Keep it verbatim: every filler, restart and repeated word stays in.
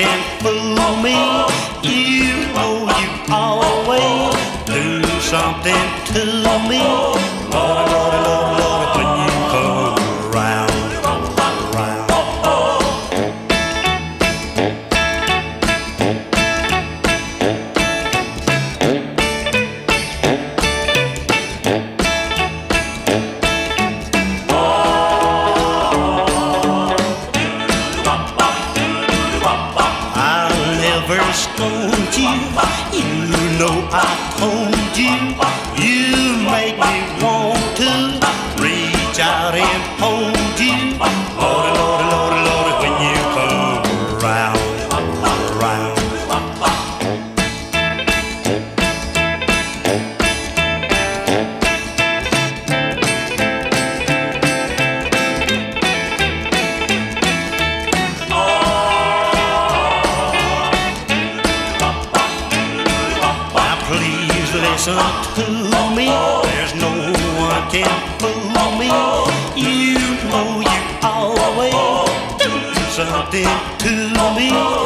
can fool me. You know you always do something to me. Lord, Lord, Lord, Lord, when you come around, around. I'll never scold you. You know I told you. You make me want to reach out and hold you. Lordy, Lordy, Lordy, Lordy, when you come around, around. Now please listen to me. There's no one can fool me. You know you always do something to me.